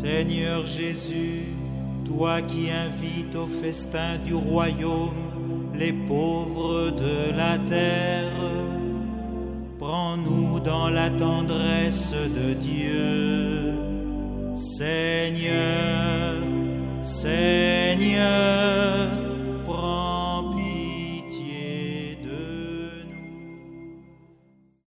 Seigneur Jésus, toi qui invites au festin du royaume les pauvres de la terre, prends-nous dans la tendresse de Dieu. Seigneur, Seigneur,